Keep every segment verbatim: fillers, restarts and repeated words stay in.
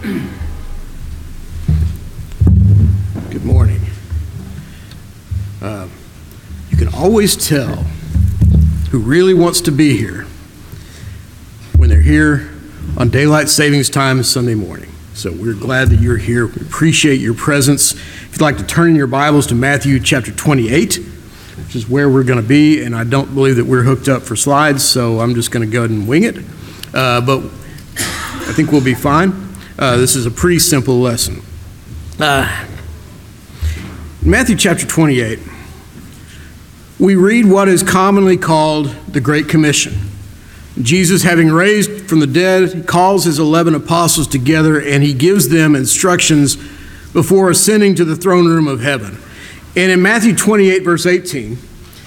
Good morning. Uh, you can always tell who really wants to be here when they're here on daylight savings time Sunday morning. So we're glad that you're here. We appreciate your presence. If you'd like to turn in your Bibles to Matthew chapter twenty-eight, which is where we're going to be, and I don't believe that we're hooked up for slides, so I'm just going to go ahead and wing it. Uh, but I think we'll be fine. Uh, this is a pretty simple lesson. Uh, Matthew chapter twenty-eight, we read what is commonly called the Great Commission. Jesus, having raised from the dead, calls his eleven apostles together, and he gives them instructions before ascending to the throne room of heaven. And in Matthew twenty-eight, verse eighteen,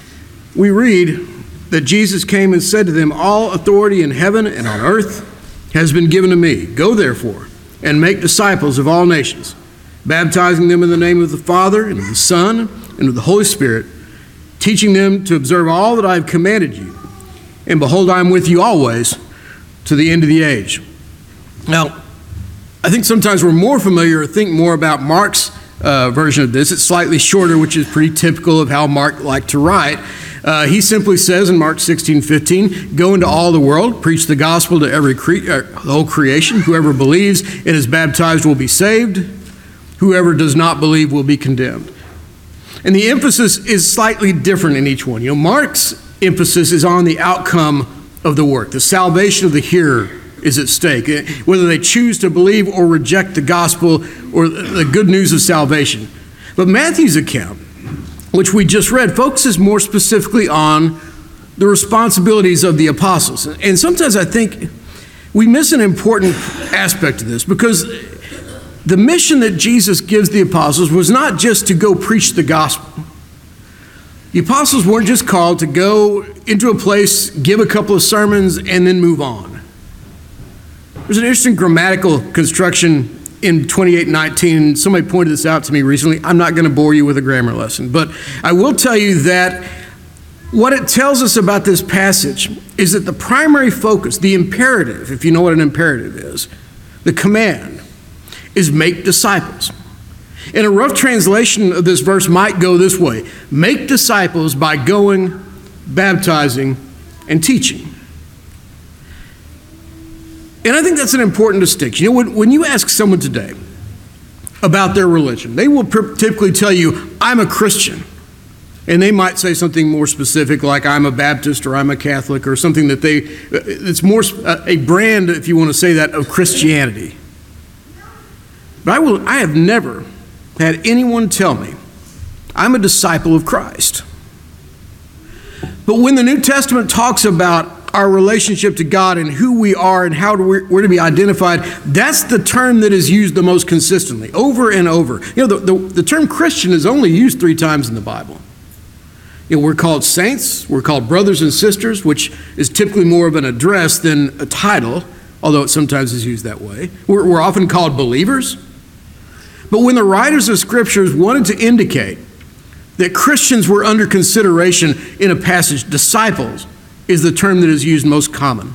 we read that Jesus came and said to them, "All authority in heaven and on earth has been given to me. Go therefore and make disciples of all nations, baptizing them in the name of the Father and of the Son and of the Holy Spirit, teaching them to observe all that I have commanded you. And behold, I am with you always to the end of the age." Now, I think sometimes we're more familiar or think more about Mark's uh, version of this. It's slightly shorter, which is pretty typical of how Mark liked to write. Uh, he simply says in Mark sixteen fifteen, "Go into all the world, preach the gospel to every cre- uh, the whole creation. Whoever believes and is baptized will be saved. Whoever does not believe will be condemned." And the emphasis is slightly different in each one. You know, Mark's emphasis is on the outcome of the work. The salvation of the hearer is at stake, whether they choose to believe or reject the gospel or the good news of salvation. But Matthew's account, which we just read, focuses more specifically on the responsibilities of the apostles. And sometimes I think we miss an important aspect of this, because the mission that Jesus gives the apostles was not just to go preach the gospel. The apostles weren't just called to go into a place, give a couple of sermons, and then move on. There's an interesting grammatical construction in twenty-eight nineteen. Somebody pointed this out to me recently. I'm not going to bore you with a grammar lesson, but I will tell you that what it tells us about this passage is that the primary focus, the imperative, if you know what an imperative is, the command, is make disciples. And a rough translation of this verse might go this way: make disciples by going, baptizing, and teaching. And I think that's an important distinction. You know, when, when you ask someone today about their religion, they will typically tell you, "I'm a Christian." And they might say something more specific like, "I'm a Baptist," or "I'm a Catholic," or something that they, it's more a brand, if you want to say that, of Christianity. But I will, I have never had anyone tell me, "I'm a disciple of Christ." But when the New Testament talks about our relationship to God and who we are and how we're to be identified, that's the term that is used the most consistently, over and over. You know, the, the, the term Christian is only used three times in the Bible. You know, we're called saints, we're called brothers and sisters, which is typically more of an address than a title, although it sometimes is used that way. We're, we're often called believers. But when the writers of Scriptures wanted to indicate that Christians were under consideration in a passage, disciples is the term that is used most common.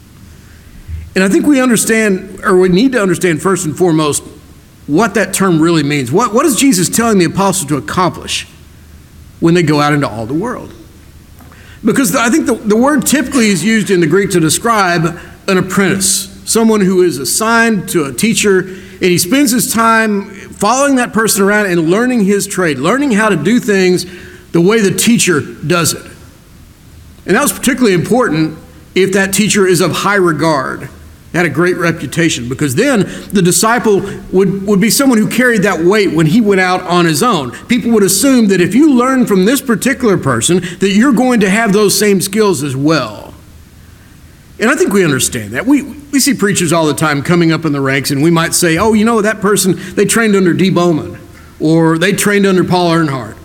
And I think we understand, or we need to understand first and foremost, what that term really means. What, what is Jesus telling the apostles to accomplish when they go out into all the world? Because I think the, the word typically is used in the Greek to describe an apprentice, someone who is assigned to a teacher, and he spends his time following that person around and learning his trade, learning how to do things the way the teacher does it. And that was particularly important if that teacher is of high regard, had a great reputation, because then the disciple would, would be someone who carried that weight when he went out on his own. People would assume that if you learn from this particular person, that you're going to have those same skills as well. And I think we understand that. We, we see preachers all the time coming up in the ranks, and we might say, "Oh, you know, that person, they trained under D. Bowman, or they trained under Paul Earnhardt."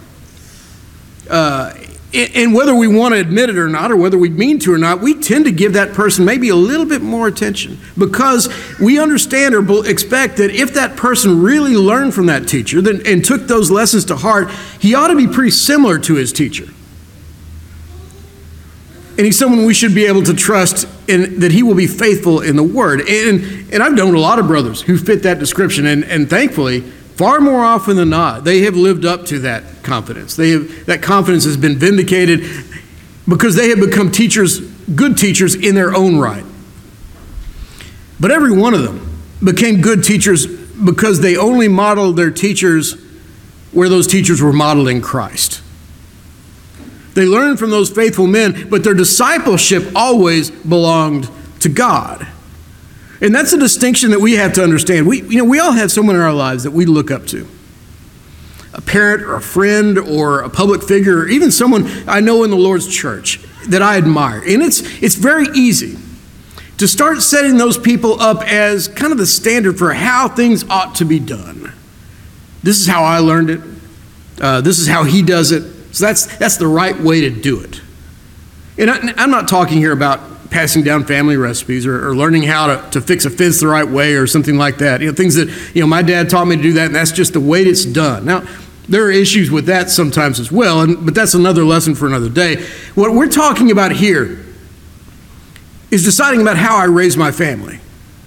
Uh, And whether we want to admit it or not, or whether we mean to or not, we tend to give that person maybe a little bit more attention, because we understand or expect that if that person really learned from that teacher and took those lessons to heart, he ought to be pretty similar to his teacher. And he's someone we should be able to trust in, that he will be faithful in the word. And, and I've known a lot of brothers who fit that description. And, and thankfully, far more often than not, they have lived up to that confidence. They have, that confidence has been vindicated because they have become teachers, good teachers in their own right. But every one of them became good teachers because they only modeled their teachers where those teachers were modeling Christ. They learned from those faithful men, but their discipleship always belonged to God. And that's a distinction that we have to understand. We, you know, we all have someone in our lives that we look up to. A parent or a friend or a public figure, or even someone I know in the Lord's church that I admire. And it's, it's very easy to start setting those people up as kind of the standard for how things ought to be done. This is how I learned it. Uh, this is how he does it. So that's that's the right way to do it. And I, I'm not talking here about passing down family recipes or, or learning how to, to fix a fence the right way or something like that. You know, things that, you know, my dad taught me to do that, and that's just the way it's done. Now, there are issues with that sometimes as well, and, but that's another lesson for another day. What we're talking about here is deciding about how I raise my family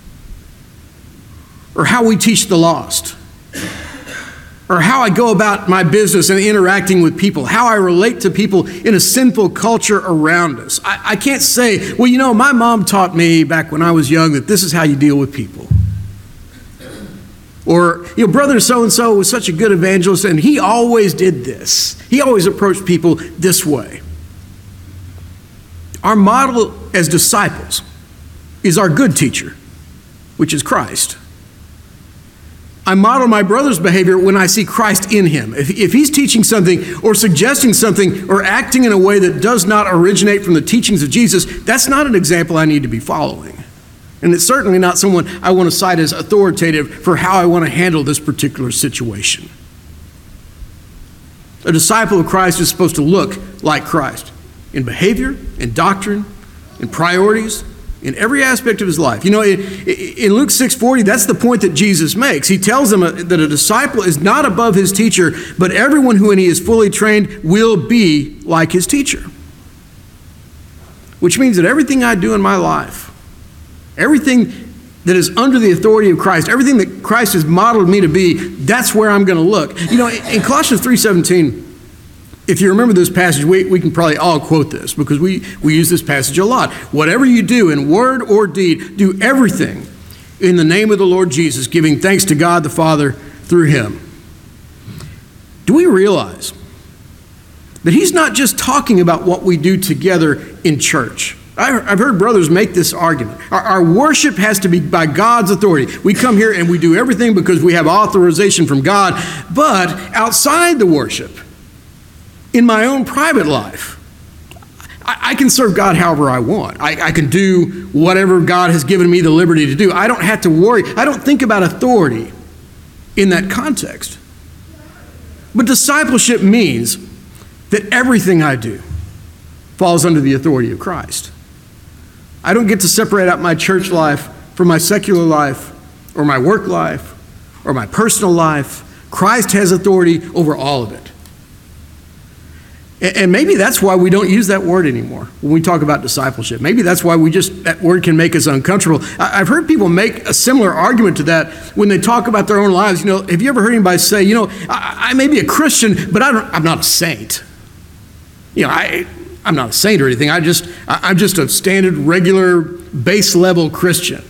or how we teach the lost, or how I go about my business and interacting with people, how I relate to people in a sinful culture around us. I, I can't say, well, you know, my mom taught me back when I was young that this is how you deal with people. Or, you know, brother so-and-so was such a good evangelist and he always did this. He always approached people this way. Our model as disciples is our good teacher, which is Christ. I model my brother's behavior when I see Christ in him. If, if he's teaching something or suggesting something or acting in a way that does not originate from the teachings of Jesus, that's not an example I need to be following. And it's certainly not someone I want to cite as authoritative for how I want to handle this particular situation. A disciple of Christ is supposed to look like Christ in behavior, in doctrine, in priorities, in every aspect of his life. You know, in, in Luke six forty, that's the point that Jesus makes. He tells them that a disciple is not above his teacher, but everyone who, when he is fully trained, will be like his teacher. Which means that everything I do in my life, everything that is under the authority of Christ, everything that Christ has modeled me to be, that's where I'm going to look. You know, in Colossians three seventeen, if you remember this passage, we, we can probably all quote this because we, we use this passage a lot. Whatever you do in word or deed, do everything in the name of the Lord Jesus, giving thanks to God the Father through him. Do we realize that he's not just talking about what we do together in church? I've heard brothers make this argument. Our, our worship has to be by God's authority. We come here and we do everything because we have authorization from God. But outside the worship, in my own private life, I, I can serve God however I want. I, I can do whatever God has given me the liberty to do. I don't have to worry. I don't think about authority in that context. But discipleship means that everything I do falls under the authority of Christ. I don't get to separate out my church life from my secular life or my work life or my personal life. Christ has authority over all of it. And maybe that's why we don't use that word anymore when we talk about discipleship. Maybe that's why we just, that word can make us uncomfortable. I've heard people make a similar argument to that when they talk about their own lives. You know, have you ever heard anybody say, you know, I, I may be a Christian, but I don't, I'm not a saint. You know, I, I'm not a saint or anything. I just, I'm just a standard, regular, base level Christian.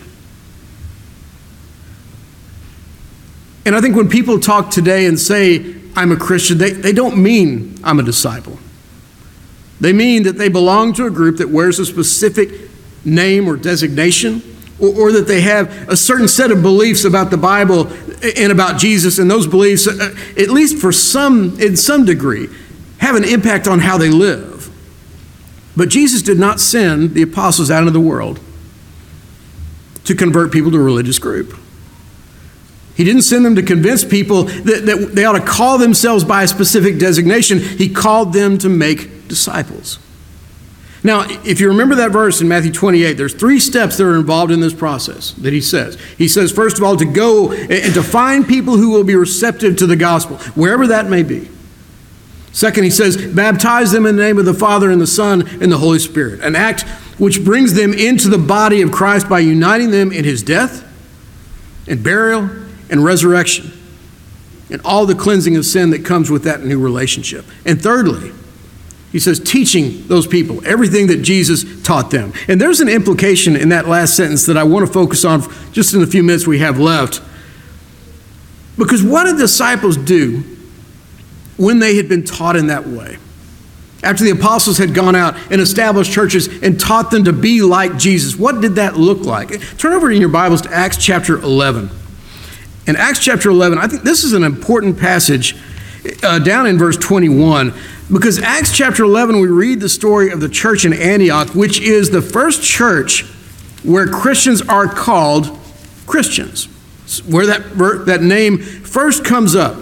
And I think when people talk today and say, I'm a Christian, they, they don't mean I'm a disciple. They mean that they belong to a group that wears a specific name or designation, or, or that they have a certain set of beliefs about the Bible and about Jesus, and those beliefs, at least for some, in some degree, have an impact on how they live. But Jesus did not send the apostles out into the world to convert people to a religious group. He didn't send them to convince people that, that they ought to call themselves by a specific designation. He called them to make disciples. Now, if you remember that verse in Matthew twenty-eight, there's three steps that are involved in this process that he says. He says, first of all, to go and to find people who will be receptive to the gospel, wherever that may be. Second, he says, baptize them in the name of the Father and the Son and the Holy Spirit, an act which brings them into the body of Christ by uniting them in his death and burial and resurrection and all the cleansing of sin that comes with that new relationship. And thirdly, he says, teaching those people everything that Jesus taught them. And there's an implication in that last sentence that I want to focus on just in the few minutes we have left. Because what did the disciples do when they had been taught in that way? After the apostles had gone out and established churches and taught them to be like Jesus, what did that look like? Turn over in your Bibles to Acts chapter eleven. In Acts chapter eleven, I think this is an important passage uh, down in verse twenty-one, because Acts chapter eleven, we read the story of the church in Antioch, which is the first church where Christians are called Christians, where that, that name first comes up.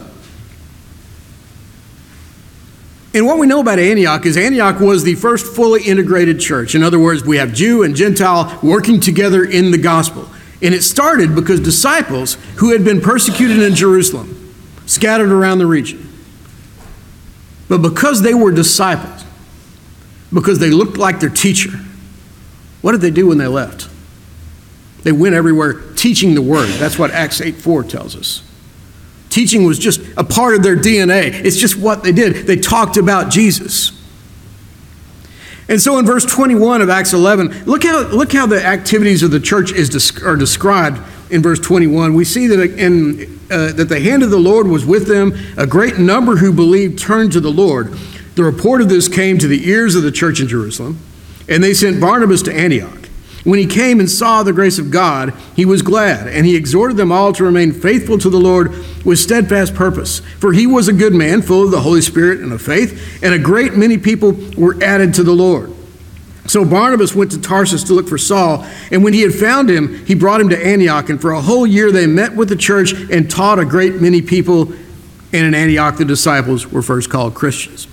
And what we know about Antioch is Antioch was the first fully integrated church. In other words, we have Jew and Gentile working together in the gospel. And it started because disciples who had been persecuted in Jerusalem scattered around the region. But because they were disciples, because they looked like their teacher, what did they do when they left? They went everywhere teaching the word. That's what Acts eight four tells us. Teaching was just a part of their D N A. It's just what they did. They talked about Jesus. And so in verse twenty-one of Acts eleven, look how, look how the activities of the church is, are described in verse twenty-one. We see that, in, uh, that the hand of the Lord was with them. A great number who believed turned to the Lord. The report of this came to the ears of the church in Jerusalem, and they sent Barnabas to Antioch. When he came and saw the grace of God, he was glad, and he exhorted them all to remain faithful to the Lord with steadfast purpose. For he was a good man, full of the Holy Spirit and of faith, and a great many people were added to the Lord. So Barnabas went to Tarsus to look for Saul, and when he had found him, he brought him to Antioch, and for a whole year they met with the church and taught a great many people, and in Antioch the disciples were first called Christians.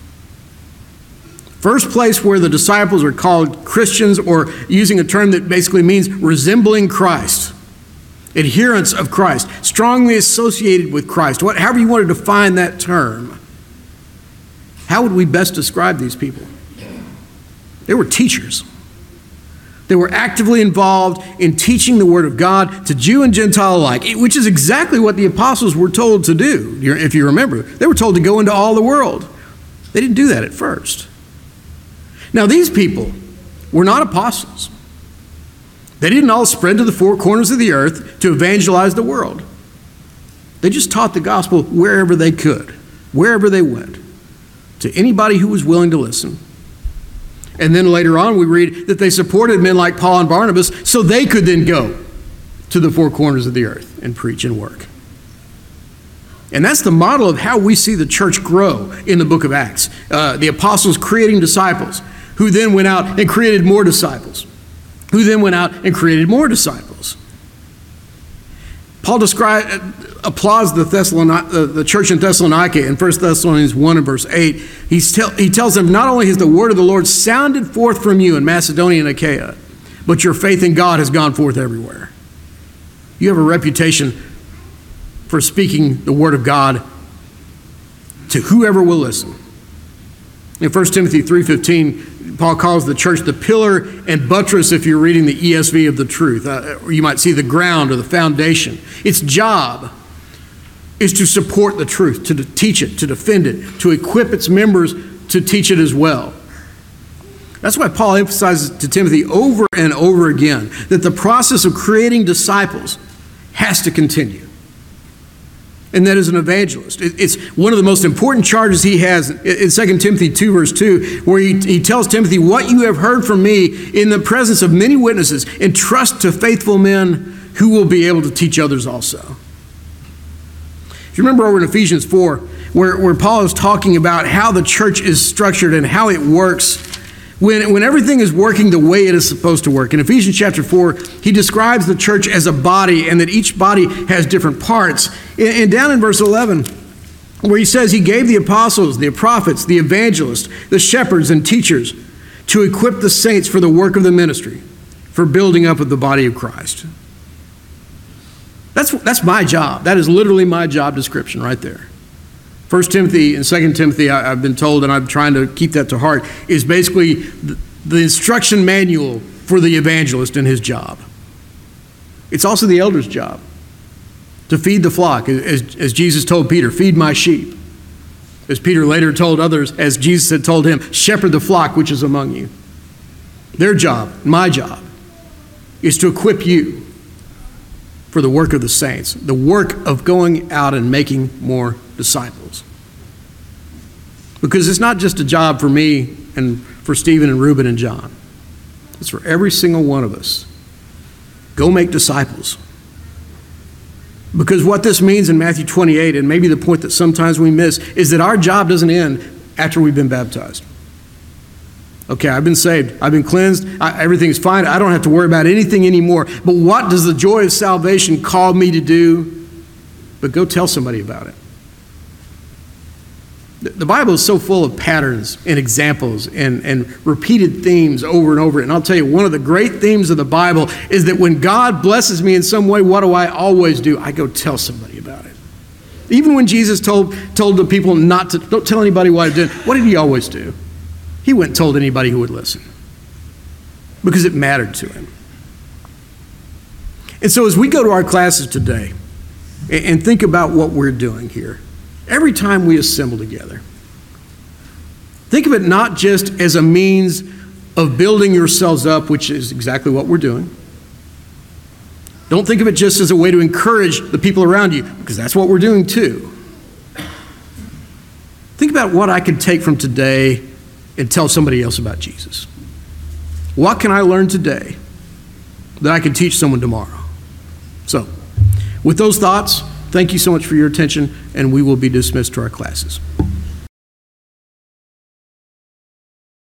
First place where the disciples are called Christians, or using a term that basically means resembling Christ, adherents of Christ, strongly associated with Christ, what, however you want to define that term. How would we best describe these people? They were teachers. They were actively involved in teaching the Word of God to Jew and Gentile alike, which is exactly what the apostles were told to do, if you remember. They were told to go into all the world. They didn't do that at first. Now, these people were not apostles. They didn't all spread to the four corners of the earth to evangelize the world. They just taught the gospel wherever they could, wherever they went, to anybody who was willing to listen. And then later on, we read that they supported men like Paul and Barnabas so they could then go to the four corners of the earth and preach and work. And that's the model of how we see the church grow in the book of Acts. Uh, the apostles creating disciples, who then went out and created more disciples, who then went out and created more disciples. Paul describe, applauds the, Thessalon, the, the church in Thessalonica in First Thessalonians one and verse eight. He's tell, he tells them, not only has the word of the Lord sounded forth from you in Macedonia and Achaia, but your faith in God has gone forth everywhere. You have a reputation for speaking the word of God to whoever will listen. In First Timothy three fifteen, Paul calls the church the pillar and buttress, if you're reading the E S V, of the truth. Uh, or you might see the ground or the foundation. Its job is to support the truth, to teach it, to defend it, to equip its members to teach it as well. That's why Paul emphasizes to Timothy over and over again that the process of creating disciples has to continue. And that as an evangelist, it's one of the most important charges he has in Second Timothy two, verse two, where he, he tells Timothy, what you have heard from me in the presence of many witnesses, entrust to faithful men who will be able to teach others also. If you remember over in Ephesians four, where, where Paul is talking about how the church is structured and how it works, When, when everything is working the way it is supposed to work. In Ephesians chapter four, he describes the church as a body and that each body has different parts. And, and down in verse eleven, where he says he gave the apostles, the prophets, the evangelists, the shepherds and teachers to equip the saints for the work of the ministry, for building up of the body of Christ. That's, that's my job. That is literally my job description right there. First Timothy and Second Timothy, I, I've been told, and I'm trying to keep that to heart, is basically the, the instruction manual for the evangelist in his job. It's also the elder's job to feed the flock, as, as Jesus told Peter, feed my sheep. As Peter later told others, as Jesus had told him, shepherd the flock which is among you. Their job, my job, is to equip you for the work of the saints, the work of going out and making more disciples. Because it's not just a job for me and for Stephen and Reuben and John. It's for every single one of us. Go make disciples. Because what this means in Matthew twenty-eight, and maybe the point that sometimes we miss, is that our job doesn't end after we've been baptized. Okay, I've been saved. I've been cleansed. I, everything's fine. I don't have to worry about anything anymore. But what does the joy of salvation call me to do? But go tell somebody about it. The Bible is so full of patterns and examples and, and repeated themes over and over. And I'll tell you, one of the great themes of the Bible is that when God blesses me in some way, what do I always do? I go tell somebody about it. Even when Jesus told, told the people not to, don't tell anybody what I did, what did he always do? He went and told anybody who would listen because it mattered to him. And so as we go to our classes today and, and think about what we're doing here, every time we assemble together, think of it not just as a means of building yourselves up, which is exactly what we're doing. Don't think of it just as a way to encourage the people around you, because that's what we're doing too. Think about what I can take from today and tell somebody else about Jesus. What can I learn today that I can teach someone tomorrow? So, with those thoughts, thank you so much for your attention, and we will be dismissed to our classes.